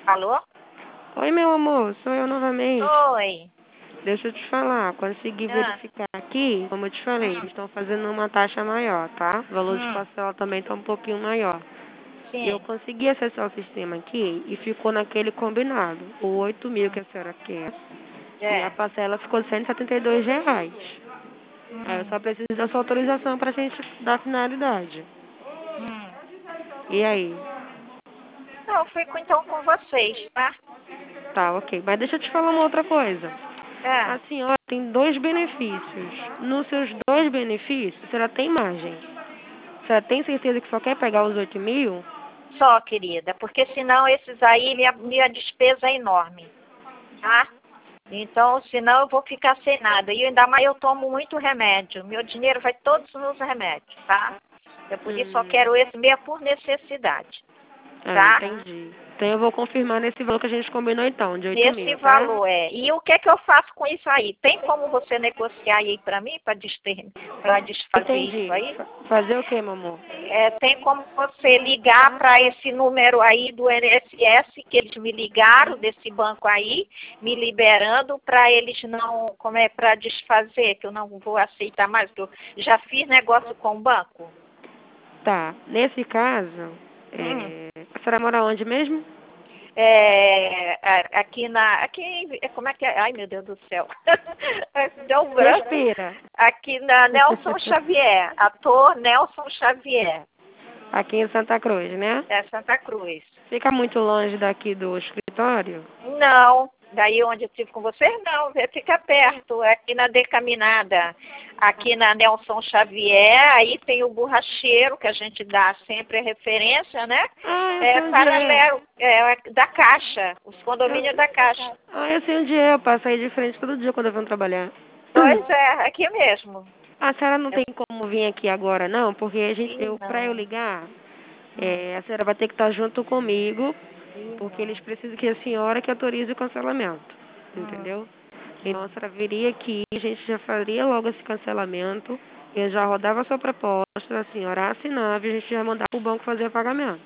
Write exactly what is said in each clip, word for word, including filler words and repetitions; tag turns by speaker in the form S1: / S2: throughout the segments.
S1: Alô?
S2: Oi, meu amor, sou eu novamente.
S1: Oi.
S2: Deixa eu te falar, consegui
S1: Ah,
S2: verificar aqui, como eu te falei,
S1: hum,
S2: eles estão fazendo uma taxa maior, tá? O valor de
S1: hum,
S2: parcela também está um pouquinho maior. E eu
S1: sim.
S2: consegui acessar o sistema aqui e ficou naquele combinado, o oito mil que
S1: Hum,
S2: a senhora quer, e a
S1: é.
S2: parcela ficou cento e setenta e dois reais. Aí eu
S1: Hum,
S2: só preciso da sua autorização pra gente dar finalidade.
S1: hum.
S2: E aí?
S1: Não, eu fico então com vocês, tá?
S2: Tá, ok. Mas deixa eu te falar uma outra coisa.
S1: É.
S2: A senhora tem dois benefícios. Nos seus dois benefícios, a senhora tem margem. A senhora tem certeza que só quer pegar os oito mil?
S1: Só, querida, porque senão esses aí, minha, minha despesa é enorme, tá? Então, senão eu vou ficar sem nada. E ainda mais eu tomo muito remédio. Meu dinheiro vai todos nos remédios, tá? Eu por isso só
S2: Hum,
S1: quero esse mesmo por necessidade,
S2: ah,
S1: tá?
S2: entendi. Então eu vou confirmar nesse valor que a gente combinou então, de oito
S1: Nesse
S2: mil, tá?
S1: valor, é. E o que é que eu faço com isso aí? Tem como você negociar aí para mim, para desfazer isso
S2: Entendi.
S1: aí?
S2: Fa- Fazer o quê, meu amor?
S1: É, tem como você ligar para esse número aí do I N S S, que eles me ligaram, desse banco aí, me liberando para eles não, como é, para desfazer, que eu não vou aceitar mais, que eu já fiz negócio com o banco.
S2: Tá. Nesse caso,
S1: Hum.
S2: é... a senhora mora onde mesmo?
S1: É, a- aqui na. Aqui, é, como é que é? Ai, meu Deus do céu. Deu um branco.
S2: Respira.
S1: Aqui na Nelson Xavier, ator Nelson Xavier,
S2: Aqui em Santa Cruz, né?
S1: é Santa Cruz.
S2: Fica muito longe daqui do escritório?
S1: Não, daí onde eu estive com vocês, não, fica perto, é aqui na Decaminada, aqui na Nelson Xavier, aí tem o borracheiro, que a gente dá sempre a referência, né?
S2: Ah, eu
S1: É
S2: sei onde é.
S1: paralelo, é da Caixa, os
S2: Eu...
S1: condomínios da Caixa.
S2: Ah, eu sei onde é. Eu passo aí de frente todo dia quando eu venho trabalhar.
S1: Pois é, aqui mesmo.
S2: A senhora não
S1: Eu,
S2: tem como vir aqui agora, não? Porque a gente,
S1: ih,
S2: eu, pra eu
S1: não,
S2: ligar,
S1: hum,
S2: é, a senhora vai ter que estar junto comigo,
S1: ih,
S2: porque eles
S1: não.
S2: precisam que a senhora que autorize o cancelamento.
S1: Hum,
S2: Entendeu? Então a
S1: hum.
S2: senhora viria aqui, a gente já faria logo esse cancelamento, eu já rodava a sua proposta, a senhora assinava e a gente já mandava o banco fazer o pagamento.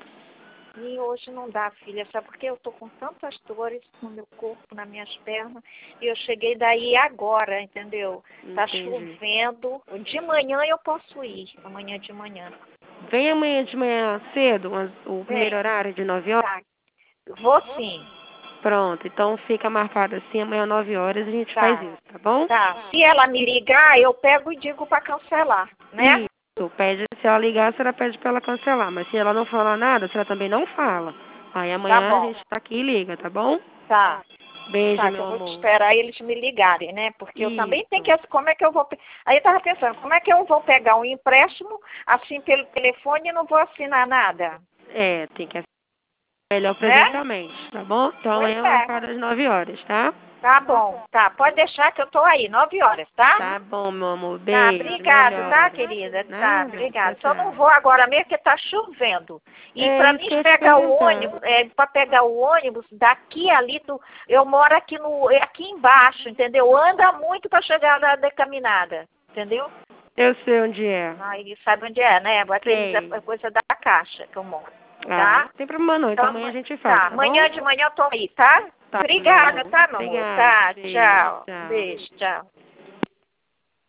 S1: E hoje não dá, filha, sabe porque eu tô com tantas dores no meu corpo, nas minhas pernas, e eu cheguei daí agora, entendeu? Tá
S2: Entendi.
S1: chovendo. De manhã eu posso ir, amanhã de manhã.
S2: Vem amanhã de manhã cedo, umas- o primeiro
S1: Vem,
S2: horário de nove horas.
S1: tá. Vou sim,
S2: Pronto, então fica marcado assim, amanhã nove horas a gente faz
S1: tá.
S2: isso, tá bom?
S1: Tá. Se ela me ligar, eu pego e digo para cancelar, né?
S2: Isso, pede, se ela ligar, a senhora pede pra ela cancelar, mas se ela não falar nada, a senhora também não fala. Aí
S1: Tá
S2: amanhã a
S1: bom.
S2: gente tá aqui e liga, tá bom?
S1: Tá.
S2: Beijo,
S1: Tá, que
S2: meu
S1: eu vou
S2: amor.
S1: esperar eles me ligarem, né? Porque eu também tenho
S2: Isso.
S1: que. Como é que eu vou. pe- Aí eu tava pensando, como é que eu vou pegar um empréstimo assim pelo telefone e não vou assinar nada?
S2: É, tem que ser melhor
S1: Né?
S2: presencialmente, tá bom? Então
S1: Pois
S2: amanhã
S1: é.
S2: marcado às nove horas, tá?
S1: Tá bom. Tá, pode deixar que eu tô aí, nove horas, tá?
S2: Tá bom, meu amor.
S1: Tá,
S2: Beijo,
S1: obrigado, tá,
S2: melhoras.
S1: querida? Tá,
S2: Nada, tchau,
S1: obrigado. Só não
S2: tchau.
S1: vou agora mesmo porque tá chovendo. E
S2: É
S1: para
S2: isso
S1: mim
S2: que eu ia te
S1: pegar o
S2: perguntar.
S1: ônibus, é, para pegar o ônibus daqui ali do, eu moro aqui no, é aqui embaixo, entendeu? Anda muito para chegar na decaminada, entendeu?
S2: Eu sei onde é.
S1: Aí sabe onde é, né? Aqueles
S2: Sei.
S1: é coisa da caixa que eu moro,
S2: Ah,
S1: tá?
S2: não tem problema não. Então
S1: Então,
S2: amanhã a gente faz,
S1: tá.
S2: tá bom?
S1: Amanhã de manhã eu tô aí, tá?
S2: Tá, meu
S1: Obrigada,
S2: amor.
S1: tá, meu amor?
S2: Obrigada.
S1: Tá,
S2: Beijo,
S1: tchau.
S2: tchau.
S1: Beijo, tchau.